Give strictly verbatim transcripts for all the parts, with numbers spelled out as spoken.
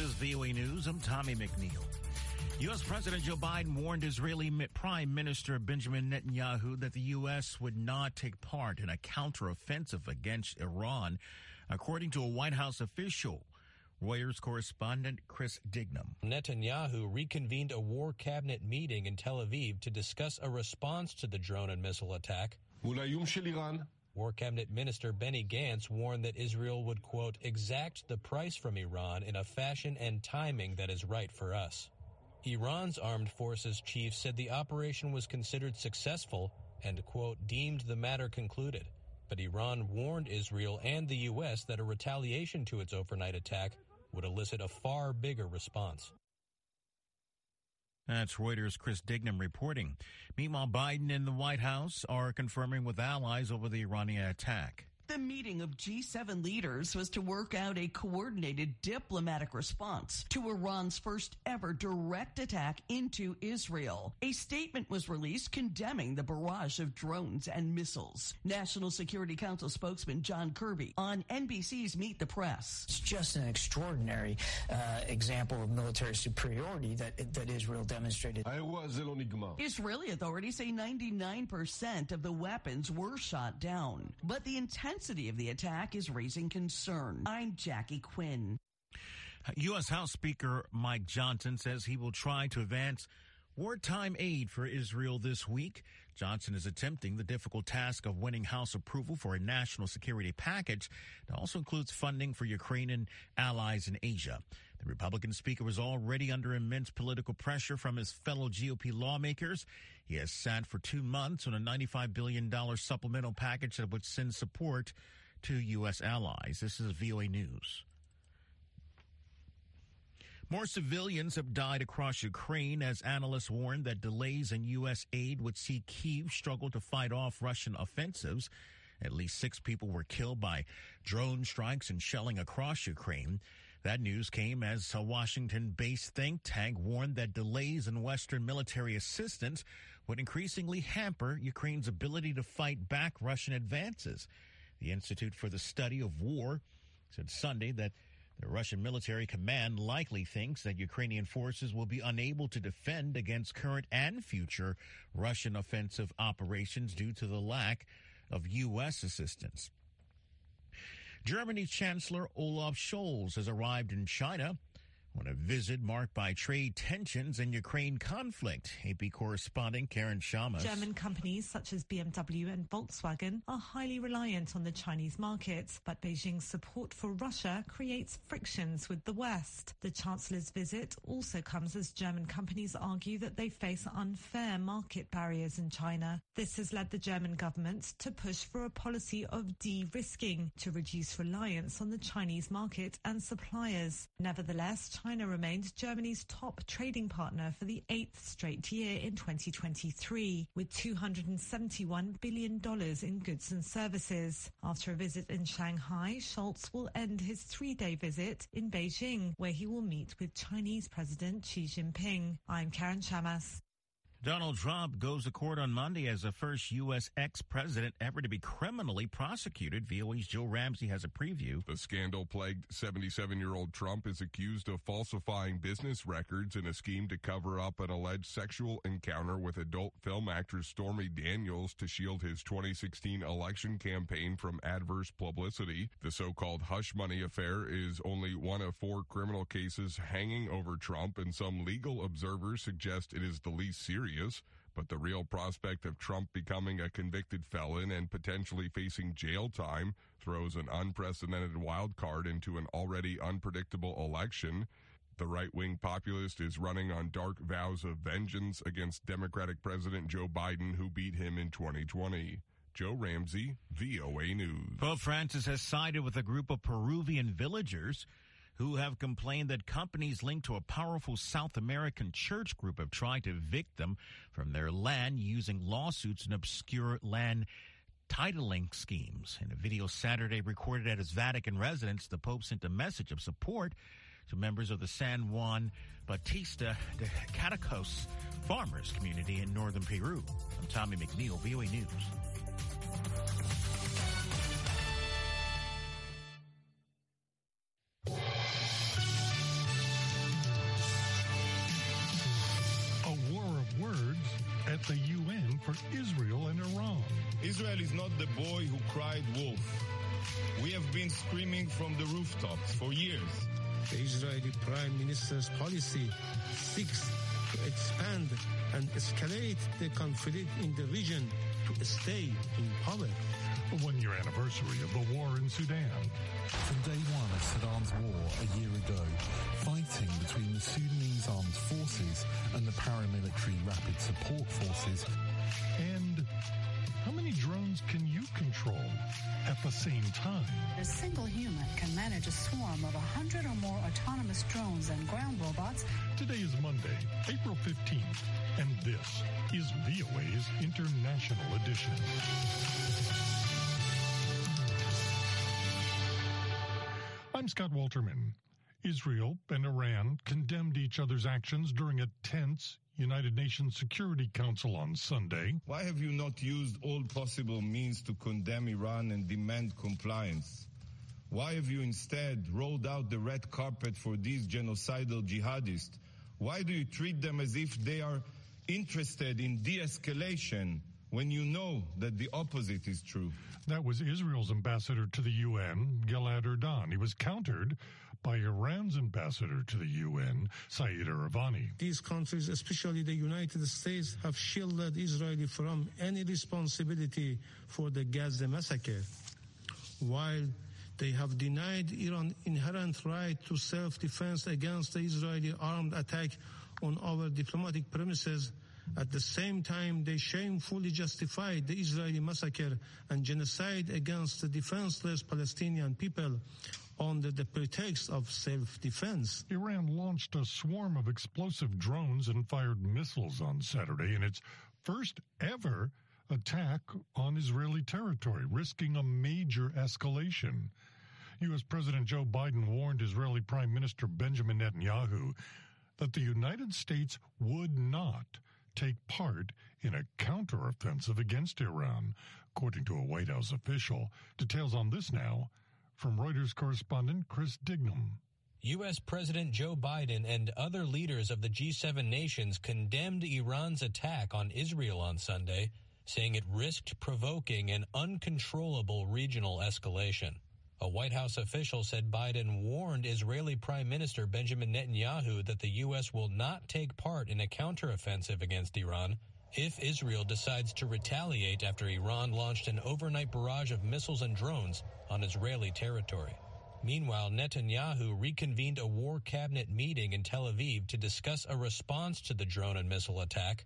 is V O A News. I'm Tommy McNeil. U S. President Joe Biden warned Israeli Prime Minister Benjamin Netanyahu that the U S would not take part in a counteroffensive against Iran, according to a White House official. Reuters correspondent Chris Dignam. Netanyahu reconvened a war cabinet meeting in Tel Aviv to discuss a response to the drone and missile attack. War Cabinet Minister Benny Gantz warned that Israel would, quote, exact the price from Iran in a fashion and timing that is right for us. Iran's armed forces chief said the operation was considered successful and, quote, deemed the matter concluded. But Iran warned Israel and the U S that a retaliation to its overnight attack would elicit a far bigger response. That's Reuters' Chris Dignam reporting. Meanwhile, Biden and the White House are confirming with allies over the Iranian attack. The meeting of G seven leaders was to work out a coordinated diplomatic response to Iran's first ever direct attack into Israel. A statement was released condemning the barrage of drones and missiles. National Security Council spokesman John Kirby on N B C's Meet the Press. It's just an extraordinary uh, example of military superiority that, that Israel demonstrated. Israeli authorities say ninety-nine percent of the weapons were shot down, but the intent intensity of the attack is raising concern. I'm Jackie Quinn. U S. House Speaker Mike Johnson says he will try to advance wartime aid for Israel this week. Johnson is attempting the difficult task of winning House approval for a national security package that also includes funding for Ukrainian allies in Asia. The Republican speaker was already under immense political pressure from his fellow G O P lawmakers. He has sat for two months on a ninety-five billion dollars supplemental package that would send support to U S allies. This is V O A News. More civilians have died across Ukraine as analysts warn that delays in U S aid would see Kyiv struggle to fight off Russian offensives. At least six people were killed by drone strikes and shelling across Ukraine. That news came as a Washington-based think tank warned that delays in Western military assistance would increasingly hamper Ukraine's ability to fight back Russian advances. The Institute for the Study of War said Sunday that the Russian military command likely thinks that Ukrainian forces will be unable to defend against current and future Russian offensive operations due to the lack of U S assistance. Germany's Chancellor Olaf Scholz has arrived in China on a visit marked by trade tensions and Ukraine conflict. A P correspondent Karen Shamas. German companies such as B M W and Volkswagen are highly reliant on the Chinese market, but Beijing's support for Russia creates frictions with the West. The Chancellor's visit also comes as German companies argue that they face unfair market barriers in China. This has led the German government to push for a policy of de-risking to reduce reliance on the Chinese market and suppliers. Nevertheless, China remained Germany's top trading partner for the eighth straight year in twenty twenty-three, with two hundred seventy-one billion dollars in goods and services. After a visit in Shanghai, Scholz will end his three-day visit in Beijing, where he will meet with Chinese President Xi Jinping. I'm Karen Shamas. Donald Trump goes to court on Monday as the first U S ex-president ever to be criminally prosecuted. V O A's Joe Ramsey has a preview. The scandal-plagued seventy-seven-year-old Trump is accused of falsifying business records in a scheme to cover up an alleged sexual encounter with adult film actress Stormy Daniels to shield his twenty sixteen election campaign from adverse publicity. The so-called hush money affair is only one of four criminal cases hanging over Trump, and some legal observers suggest it is the least serious. But the real prospect of Trump becoming a convicted felon and potentially facing jail time throws an unprecedented wild card into an already unpredictable election. The right-wing populist is running on dark vows of vengeance against Democratic President Joe Biden, who beat him in twenty twenty. Joe Ramsey, V O A News. Pope Francis has sided with a group of Peruvian villagers who have complained that companies linked to a powerful South American church group have tried to evict them from their land using lawsuits and obscure land titling schemes. In a video Saturday recorded at his Vatican residence, the Pope sent a message of support to members of the San Juan Bautista de Catacos farmers community in northern Peru. I'm Tommy McNeil, V O A News. Israel is not the boy who cried wolf. We have been screaming from the rooftops for years. The Israeli Prime Minister's policy seeks to expand and escalate the conflict in the region to stay in power. A one-year anniversary of the war in Sudan. From day one of Sudan's war a year ago, fighting between the Sudanese armed forces and the paramilitary rapid support forces. And how many drones can you control at the same time? A single human can manage a swarm of one hundred or more autonomous drones and ground robots. Today is Monday, April fifteenth, and this is V O A's International Edition. I'm Scott Walterman. Israel and Iran condemned each other's actions during a tense United Nations Security Council on Sunday. Why have you not used all possible means to condemn Iran and demand compliance? Why have you instead rolled out the red carpet for these genocidal jihadists? Why do you treat them as if they are interested in de-escalation when you know that the opposite is true? That was Israel's ambassador to the U N, Gilad Erdan. He was countered by Iran's ambassador to the U N, Saeed Iravani. These countries, especially the United States, have shielded Israel from any responsibility for the Gaza massacre, while they have denied Iran inherent right to self-defense against the Israeli armed attack on our diplomatic premises. At the same time, they shamefully justified the Israeli massacre and genocide against the defenseless Palestinian people under the pretext of self-defense. Iran launched a swarm of explosive drones and fired missiles on Saturday in its first ever attack on Israeli territory, risking a major escalation. U S President Joe Biden warned Israeli Prime Minister Benjamin Netanyahu that the United States would not take part in a counteroffensive against Iran, according to a White House official. Details on this now from Reuters correspondent Chris Dignam. U S President Joe Biden and other leaders of the G seven nations condemned Iran's attack on Israel on Sunday, saying it risked provoking an uncontrollable regional escalation. A White House official said Biden warned Israeli Prime Minister Benjamin Netanyahu that the U S will not take part in a counteroffensive against Iran if Israel decides to retaliate after Iran launched an overnight barrage of missiles and drones on Israeli territory. Meanwhile, Netanyahu reconvened a war cabinet meeting in Tel Aviv to discuss a response to the drone and missile attack.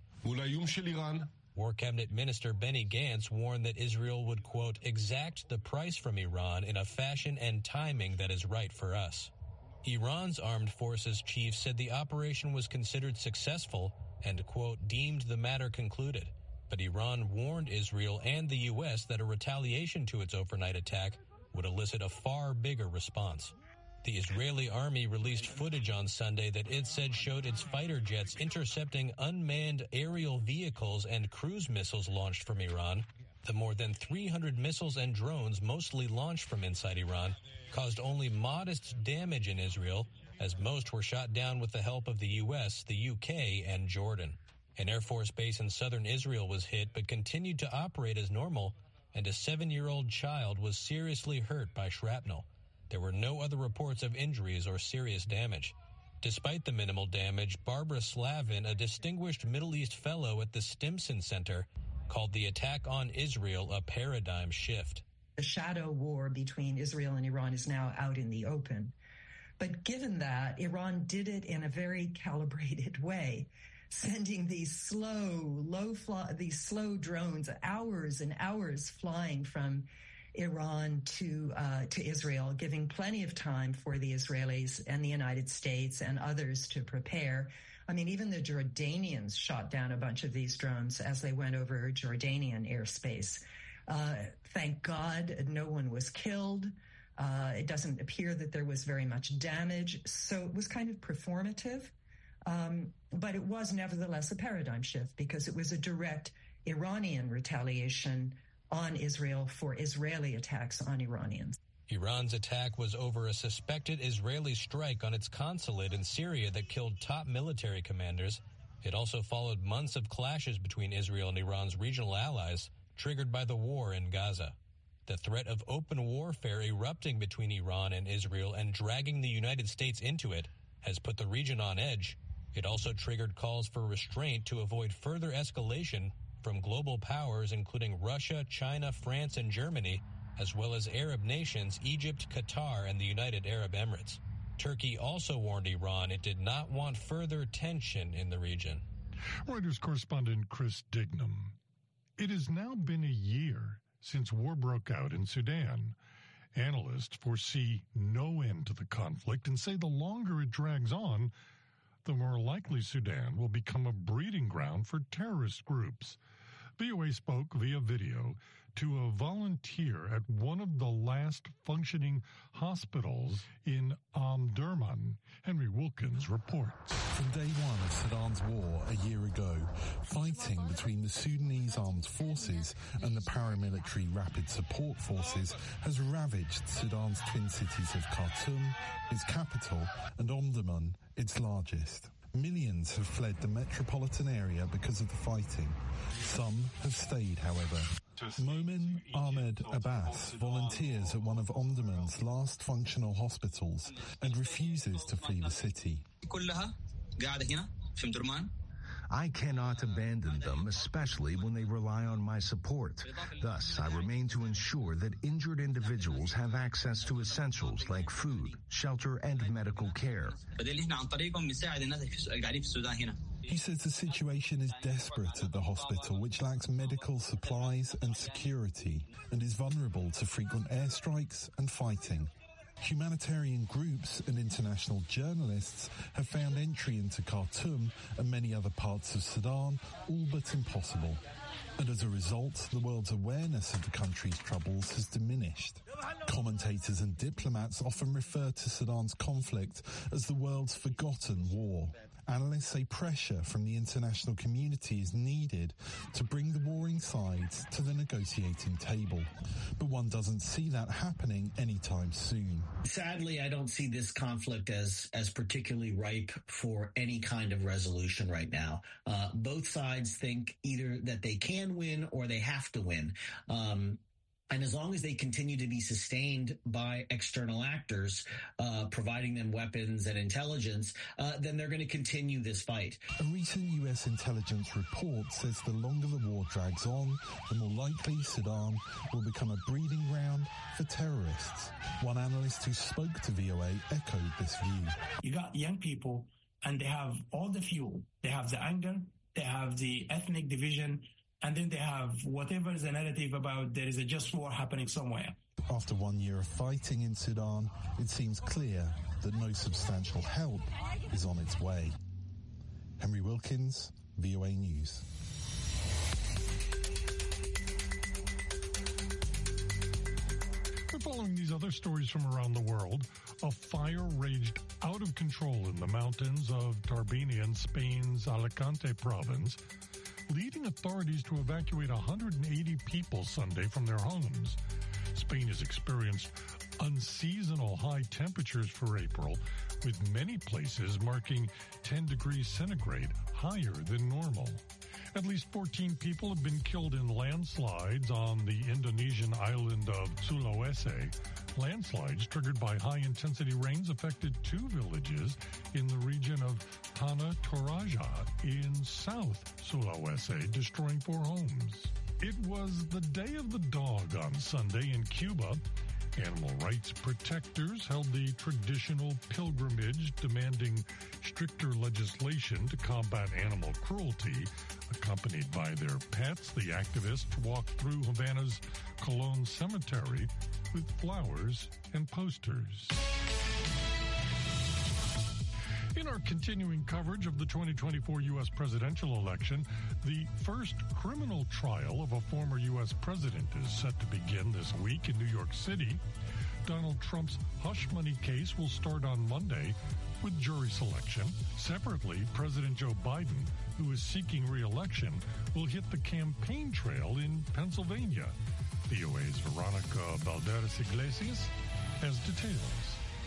War Cabinet Minister Benny Gantz warned that Israel would, quote, exact the price from Iran in a fashion and timing that is right for us. Iran's armed forces chief said the operation was considered successful and, quote, deemed the matter concluded. But Iran warned Israel and the U S that a retaliation to its overnight attack would elicit a far bigger response. The Israeli army released footage on Sunday that it said showed its fighter jets intercepting unmanned aerial vehicles and cruise missiles launched from Iran. The more than three hundred missiles and drones, mostly launched from inside Iran, caused only modest damage in Israel, as most were shot down with the help of the U S, the U K, and Jordan. An Air Force base in southern Israel was hit but continued to operate as normal, and a seven-year-old child was seriously hurt by shrapnel. There were no other reports of injuries or serious damage. Despite the minimal damage, Barbara Slavin, a distinguished Middle East fellow at the Stimson Center, called the attack on Israel a paradigm shift. The shadow war between Israel and Iran is now out in the open. But given that, Iran did it in a very calibrated way, sending these slow, low fly, these slow drones, hours and hours flying from Iran to uh, to Israel, giving plenty of time for the Israelis and the United States and others to prepare. I mean, even the Jordanians shot down a bunch of these drones as they went over Jordanian airspace. Uh, thank God no one was killed. Uh, it doesn't appear that there was very much damage. So it was kind of performative. Um, but it was nevertheless a paradigm shift because it was a direct Iranian retaliation on Israel for Israeli attacks on Iranians. Iran's attack was over a suspected Israeli strike on its consulate in Syria that killed top military commanders. It also followed months of clashes between Israel and Iran's regional allies, triggered by the war in Gaza. The threat of open warfare erupting between Iran and Israel and dragging the United States into it has put the region on edge. It also triggered calls for restraint to avoid further escalation from global powers including Russia, China, France, and Germany, as well as Arab nations Egypt, Qatar, and the United Arab Emirates. Turkey also warned Iran it did not want further tension in the region. Reuters correspondent Chris Dignam. It has now been a year since war broke out in Sudan. Analysts foresee no end to the conflict and say the longer it drags on, the more likely Sudan will become a breeding ground for terrorist groups. V O A spoke via video to a volunteer at one of the last functioning hospitals in Omdurman. Henry Wilkins reports. From day one of Sudan's war a year ago, fighting between the Sudanese armed forces and the paramilitary rapid support forces has ravaged Sudan's twin cities of Khartoum, its capital, and Omdurman, its largest. Millions have fled the metropolitan area because of the fighting. Some have stayed, however. Momin Ahmed Abbas volunteers at one of Omdurman's last functional hospitals and refuses to flee the city. I cannot abandon them, especially when they rely on my support. Thus, I remain to ensure that injured individuals have access to essentials like food, shelter, and medical care. He says the situation is desperate at the hospital, which lacks medical supplies and security, and is vulnerable to frequent airstrikes and fighting. Humanitarian groups and international journalists have found entry into Khartoum and many other parts of Sudan all but impossible. And as a result, the world's awareness of the country's troubles has diminished. Commentators and diplomats often refer to Sudan's conflict as the world's forgotten war. Analysts say pressure from the international community is needed to bring the warring sides to the negotiating table. But one doesn't see that happening anytime soon. Sadly, I don't see this conflict as, as particularly ripe for any kind of resolution right now. Uh, both sides think either that they can win or they have to win. Um, And as long as they continue to be sustained by external actors, uh, providing them weapons and intelligence, uh, then they're going to continue this fight. A recent U S intelligence report says the longer the war drags on, the more likely Sudan will become a breeding ground for terrorists. One analyst who spoke to V O A echoed this view. You got young people, and they have all the fuel. They have the anger, they have the ethnic division, and then they have whatever is the narrative about there is a just war happening somewhere. After one year of fighting in Sudan, it seems clear that no substantial help is on its way. Henry Wilkins, V O A News. We're following these other stories from around the world. A fire raged out of control in the mountains of Tarbini in Spain's Alicante province, leading authorities to evacuate one hundred eighty people Sunday from their homes. Spain has experienced unseasonal high temperatures for April, with many places marking ten degrees centigrade, higher than normal. At least fourteen people have been killed in landslides on the Indonesian island of Sulawesi. Landslides triggered by high-intensity rains affected two villages in the region of Tanah Toraja in South Sulawesi, destroying four homes. It was the Day of the Dog on Sunday in Cuba. Animal rights protectors held the traditional pilgrimage demanding stricter legislation to combat animal cruelty. Accompanied by their pets, the activists walked through Havana's Colón Cemetery with flowers and posters. In our continuing coverage of the twenty twenty-four U S presidential election, the first criminal trial of a former U S president is set to begin this week in New York City. Donald Trump's hush money case will start on Monday with jury selection. Separately, President Joe Biden, who is seeking re-election, will hit the campaign trail in Pennsylvania. V O A's Veronica Balderas Iglesias has details.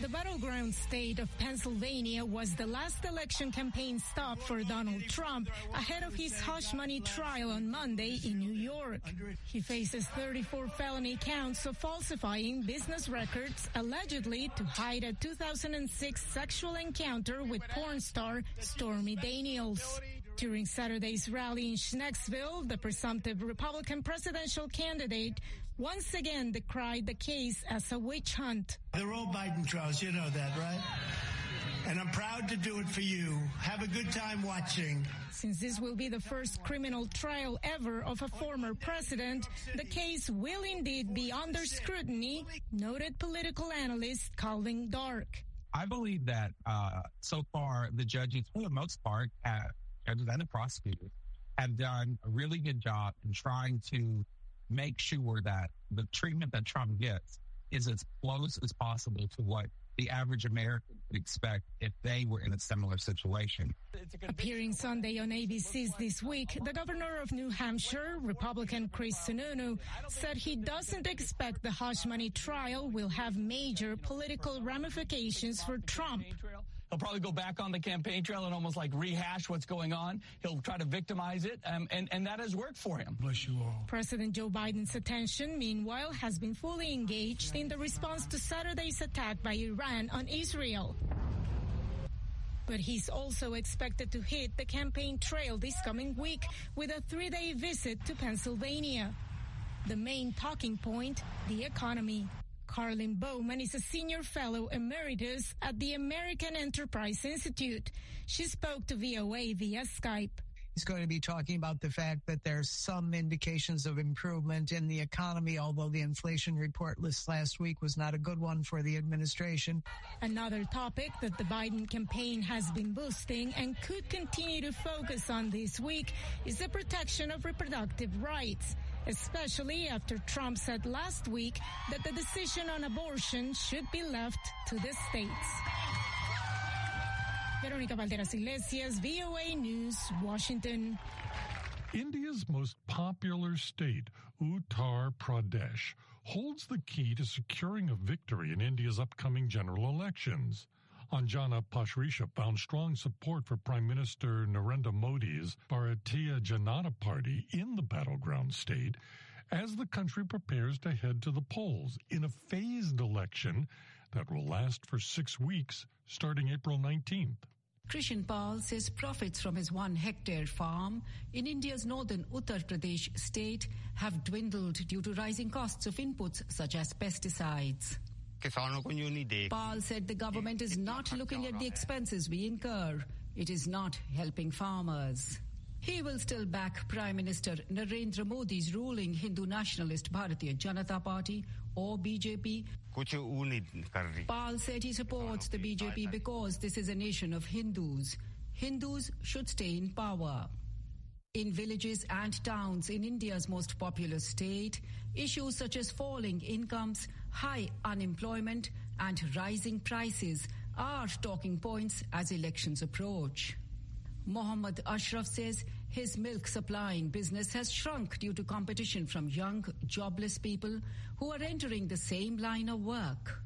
The battleground state of Pennsylvania was the last election campaign stop for Donald Trump ahead of his hush money trial on Monday in New York. He faces thirty-four felony counts of falsifying business records allegedly to hide a two thousand six sexual encounter with porn star Stormy Daniels. During Saturday's rally in Schnecksville, the presumptive Republican presidential candidate once again decried the case as a witch hunt. They're all Biden trials, you know that, right? And I'm proud to do it for you. Have a good time watching. Since this will be the first criminal trial ever of a former president, the case will indeed be under scrutiny, noted political analyst Calvin Dark. I believe that uh, so far the judges, for the most part, have, judges and the prosecutors, have done a really good job in trying to make sure that the treatment that Trump gets is as close as possible to what the average American would expect if they were in a similar situation. Appearing Sunday on A B C's This Week, the governor of New Hampshire, Republican Chris Sununu, said he doesn't expect the hush money trial will have major political ramifications for Trump. He'll probably go back on the campaign trail and almost like rehash what's going on. He'll try to victimize it, um, and, and that has worked for him. Bless you all. President Joe Biden's attention, meanwhile, has been fully engaged in the response to Saturday's attack by Iran on Israel. But he's also expected to hit the campaign trail this coming week with a three-day visit to Pennsylvania. The main talking point, the economy. Carlin Bowman is a senior fellow emeritus at the American Enterprise Institute. She spoke to V O A via Skype. He's going to be talking about the fact that there's some indications of improvement in the economy, although the inflation report list last week was not a good one for the administration. Another topic that the Biden campaign has been boosting and could continue to focus on this week is the protection of reproductive rights, especially after Trump said last week that the decision on abortion should be left to the states. Veronica Valderas Iglesias, V O A News, Washington. India's most popular state, Uttar Pradesh, holds the key to securing a victory in India's upcoming general elections. Anjana Pasricha found strong support for Prime Minister Narendra Modi's Bharatiya Janata Party in the battleground state as the country prepares to head to the polls in a phased election that will last for six weeks starting April nineteenth. Krishan Pal says profits from his one hectare farm in India's northern Uttar Pradesh state have dwindled due to rising costs of inputs such as pesticides. Pal said the government is not looking at the expenses we incur. It is not helping farmers. He will still back Prime Minister Narendra Modi's ruling Hindu nationalist Bharatiya Janata Party or B J P. Pal said he supports the B J P because this is a nation of Hindus. Hindus should stay in power. In villages and towns in India's most populous state, issues such as falling incomes, high unemployment, and rising prices are talking points as elections approach. Mohammad Ashraf says his milk supplying business has shrunk due to competition from young, jobless people who are entering the same line of work.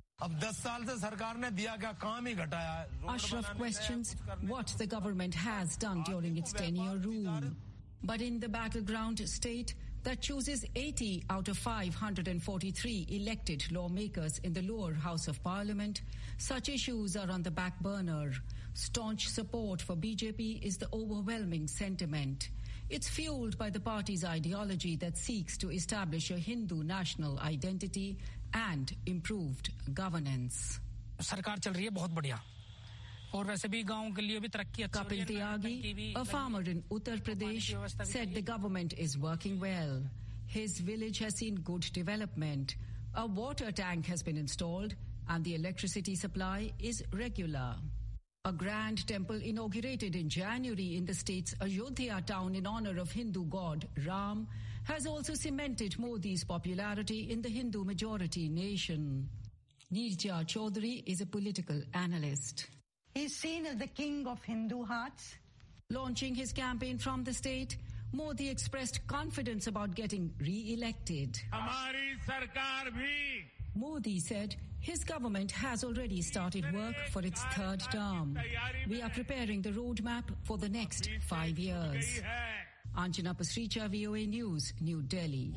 Ashraf questions what the government has done during its ten-year rule. But in the battleground state that chooses eighty out of five hundred forty-three elected lawmakers in the lower house of parliament, such issues are on the back burner. Staunch support for B J P is the overwhelming sentiment. It's fueled by the party's ideology that seeks to establish a Hindu national identity and improved governance. Kapil Tyagi, a farmer in Uttar Pradesh, said the government is working well. His village has seen good development. A water tank has been installed and the electricity supply is regular. A grand temple inaugurated in January in the state's Ayodhya town in honor of Hindu god Ram has also cemented Modi's popularity in the Hindu majority nation. Neerja Chaudhary is a political analyst. He's seen as the king of Hindu hearts. Launching his campaign from the state, Modi expressed confidence about getting re-elected. Modi said his government has already started work for its third term. We are preparing the roadmap for the next five years. Anjana Pasricha, V O A News, New Delhi.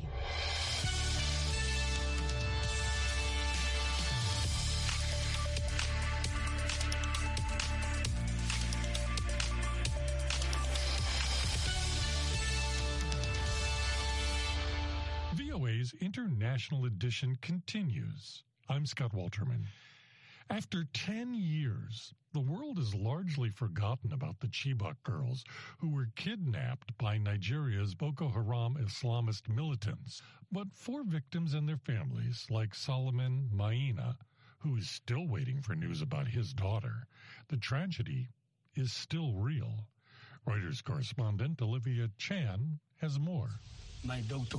V O A's International Edition continues. I'm Scott Walterman. After ten years, the world has largely forgotten about the Chibok girls who were kidnapped by Nigeria's Boko Haram Islamist militants. But for victims and their families, like Solomon Maina, who is still waiting for news about his daughter, the tragedy is still real. Reuters correspondent Olivia Chan has more. My doctor.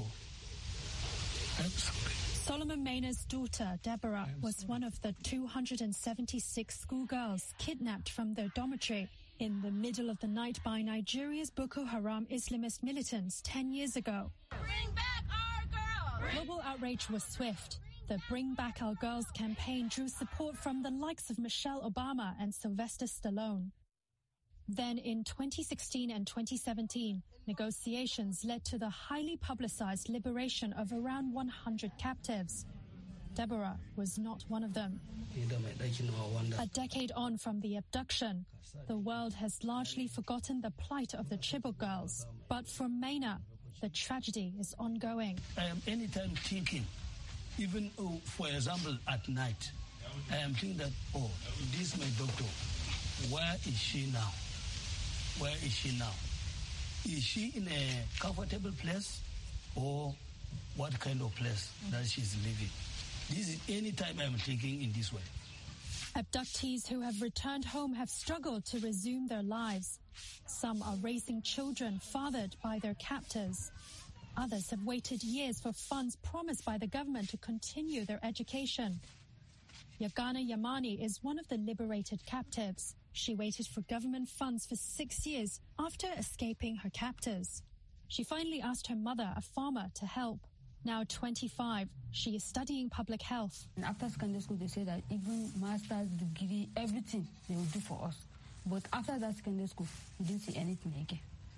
Solomon Maina's daughter, Deborah, was one of the two hundred seventy-six schoolgirls kidnapped from their dormitory in the middle of the night by Nigeria's Boko Haram Islamist militants ten years ago. Bring back our girls! Global outrage was swift. The Bring Back Our Girls campaign drew support from the likes of Michelle Obama and Sylvester Stallone. Then in twenty sixteen and twenty seventeen, negotiations led to the highly publicized liberation of around one hundred captives. Deborah was not one of them. A decade on from the abduction, the world has largely forgotten the plight of the Chibok girls. But for Maina, the tragedy is ongoing. I am anytime thinking, even oh, for example at night, I am thinking that, oh, this is my doctor. Where is she now? Where is she now? Is she in a comfortable place or what kind of place that she's living? This is any time I'm thinking in this way. Abductees who have returned home have struggled to resume their lives. Some are raising children fathered by their captors. Others have waited years for funds promised by the government to continue their education. Yagana Yamani is one of the liberated captives. She waited for government funds for six years after escaping her captors. She finally asked her mother, a farmer, to help. Now twenty-five, she is studying public health. After secondary school, they say that even master's degree, everything they will do for us. But after that secondary school, we didn't see anything again.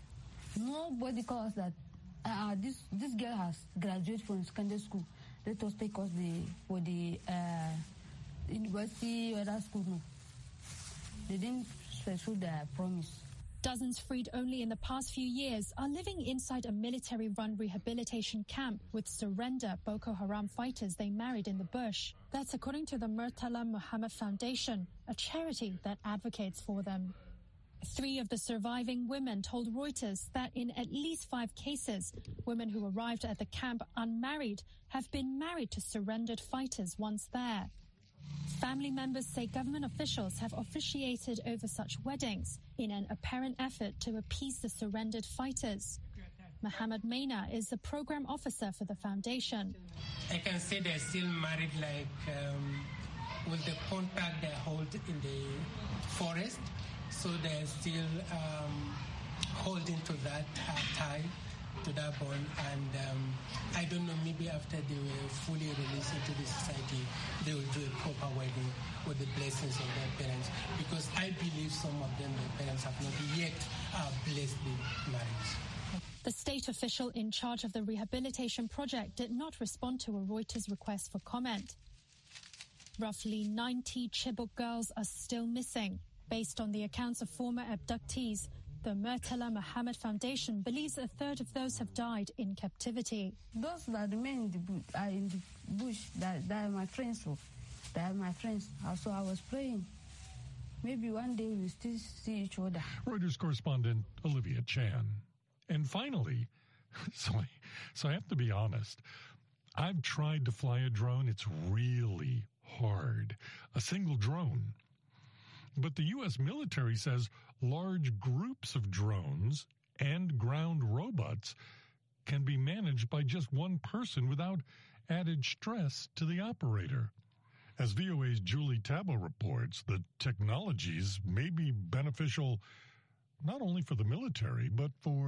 Nobody calls us that uh, this this girl has graduated from secondary school. Let us take us the for the uh, university or that school. No. They didn't fulfill their promise. Dozens freed only in the past few years are living inside a military-run rehabilitation camp with surrender Boko Haram fighters they married in the bush. That's according to the Murtala Muhammad Foundation, a charity that advocates for them. Three of the surviving women told Reuters that in at least five cases, women who arrived at the camp unmarried have been married to surrendered fighters once there. Family members say government officials have officiated over such weddings in an apparent effort to appease the surrendered fighters. Mohammed Maina is the program officer for the foundation. I can say they're still married, like um, with the contact they hold in the forest, so they're still um, holding to that uh, tie, to that bond, and um, I don't know, maybe after they were fully released into the society, they will do a proper wedding with the blessings of their parents, because I believe some of them, their parents have not yet uh, blessed the marriage. The state official in charge of the rehabilitation project did not respond to a Reuters request for comment. Roughly ninety Chibok girls are still missing. Based on the accounts of former abductees, the Murtala Muhammad Foundation believes a third of those have died in captivity. Those that remain in the bush, are in the bush, that, that are my friends. So they are my friends. So I was praying. Maybe one day we'll still see each other. Reuters correspondent Olivia Chan. And finally, so I, so I have to be honest, I've tried to fly a drone. It's really hard. A single drone. But the U S military says large groups of drones and ground robots can be managed by just one person without added stress to the operator. As V O A's Julie Tabo reports, the technologies may be beneficial not only for the military, but for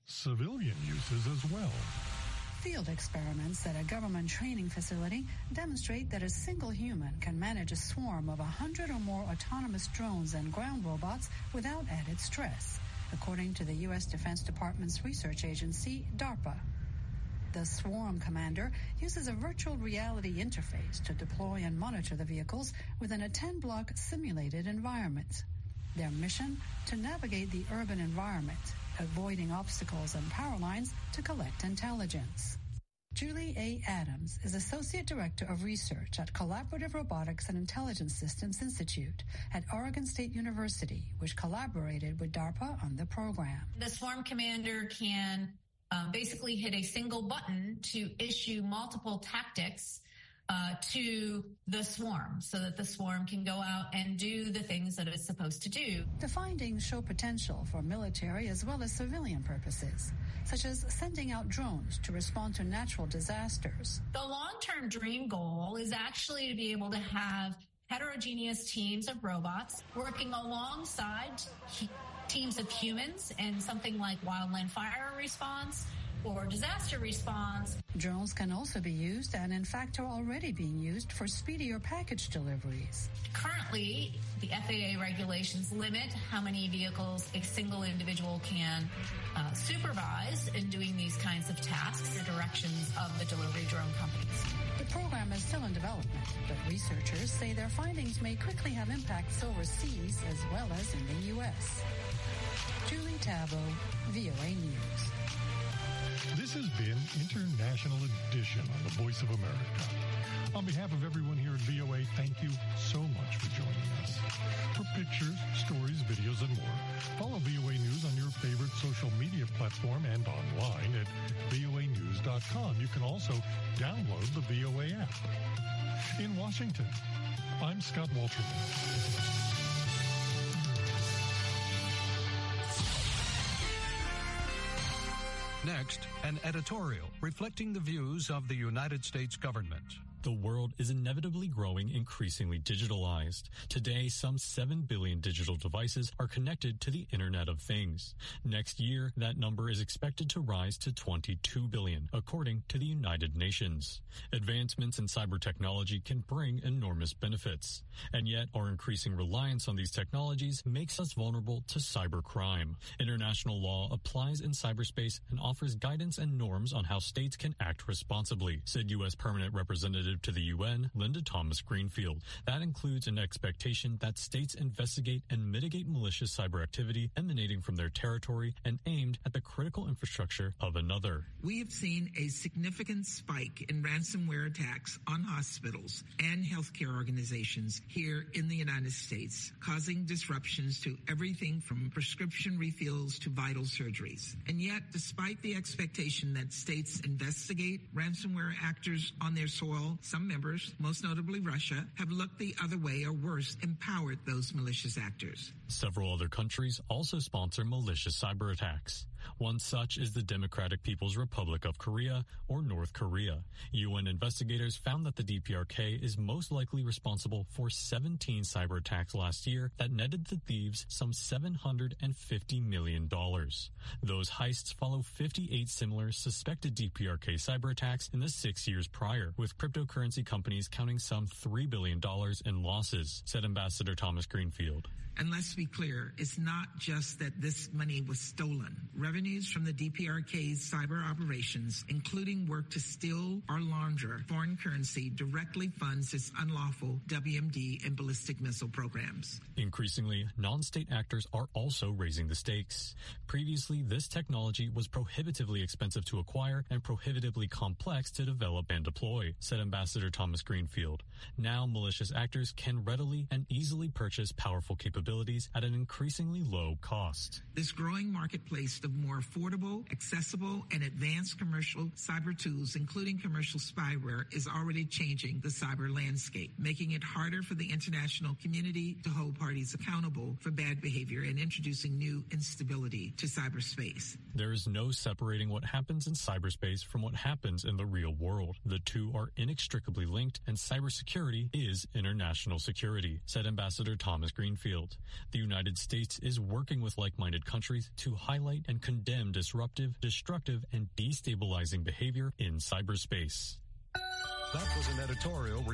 civilian uses as well. Field experiments at a government training facility demonstrate that a single human can manage a swarm of one hundred or more autonomous drones and ground robots without added stress, according to the U S Defense Department's research agency, DARPA. The Swarm Commander uses a virtual reality interface to deploy and monitor the vehicles within a ten-block simulated environment. Their mission, to navigate the urban environment, avoiding obstacles and power lines to collect intelligence. Julie A. Adams is Associate Director of Research at Collaborative Robotics and Intelligence Systems Institute at Oregon State University, which collaborated with DARPA on the program. The Swarm Commander can uh, basically hit a single button to issue multiple tactics Uh, to the swarm so that the swarm can go out and do the things that it's supposed to do. The findings show potential for military as well as civilian purposes, such as sending out drones to respond to natural disasters. The long-term dream goal is actually to be able to have heterogeneous teams of robots working alongside he- teams of humans in something like wildland fire response or disaster response. Drones can also be used and in fact are already being used for speedier package deliveries. Currently, the F A A regulations limit how many vehicles a single individual can uh, supervise in doing these kinds of tasks, the directions of the delivery drone companies. The program is still in development, but researchers say their findings may quickly have impacts overseas as well as in the U S. Julie Tabo, V O A News. This has been International Edition on the Voice of America. On behalf of everyone here at V O A, thank you so much for joining us. For pictures, stories, videos, and more, follow V O A News on your favorite social media platform and online at V O A news dot com. You can also download the V O A app. In Washington, I'm Scott Walterman. Next, an editorial reflecting the views of the United States government. The world is inevitably growing increasingly digitalized. Today, some seven billion digital devices are connected to the Internet of Things. Next year, that number is expected to rise to twenty-two billion, according to the United Nations. Advancements in cyber technology can bring enormous benefits. And yet, our increasing reliance on these technologies makes us vulnerable to cybercrime. International law applies in cyberspace and offers guidance and norms on how states can act responsibly, said U S Permanent Representative to the U N, Linda Thomas-Greenfield. That includes an expectation that states investigate and mitigate malicious cyber activity emanating from their territory and aimed at the critical infrastructure of another. We have seen a significant spike in ransomware attacks on hospitals and healthcare organizations here in the United States, causing disruptions to everything from prescription refills to vital surgeries. And yet, despite the expectation that states investigate ransomware actors on their soil, some members, most notably Russia, have looked the other way or worse, empowered those malicious actors. Several other countries also sponsor malicious cyber attacks. One such is the Democratic People's Republic of Korea, or North Korea. U N investigators found that the D P R K is most likely responsible for seventeen cyber attacks last year that netted the thieves some seven hundred fifty million dollars. Those heists follow fifty-eight similar suspected D P R K cyber attacks in the six years prior, with cryptocurrency companies counting some three billion dollars in losses, said Ambassador Thomas Greenfield. And let's be clear, it's not just that this money was stolen. Revenues from the D P R K's cyber operations, including work to steal or launder foreign currency, directly funds its unlawful W M D and ballistic missile programs. Increasingly, non-state actors are also raising the stakes. Previously, this technology was prohibitively expensive to acquire and prohibitively complex to develop and deploy, said Ambassador Thomas Greenfield. Now, malicious actors can readily and easily purchase powerful capabilities at an increasingly low cost. This growing marketplace of more affordable, accessible, and advanced commercial cyber tools, including commercial spyware, is already changing the cyber landscape, making it harder for the international community to hold parties accountable for bad behavior and introducing new instability to cyberspace. There is no separating what happens in cyberspace from what happens in the real world. The two are inextricably linked, and cybersecurity is international security, said Ambassador Thomas Greenfield. The United States is working with like-minded countries to highlight and control condemn disruptive, destructive, and destabilizing behavior in cyberspace. That was an editorial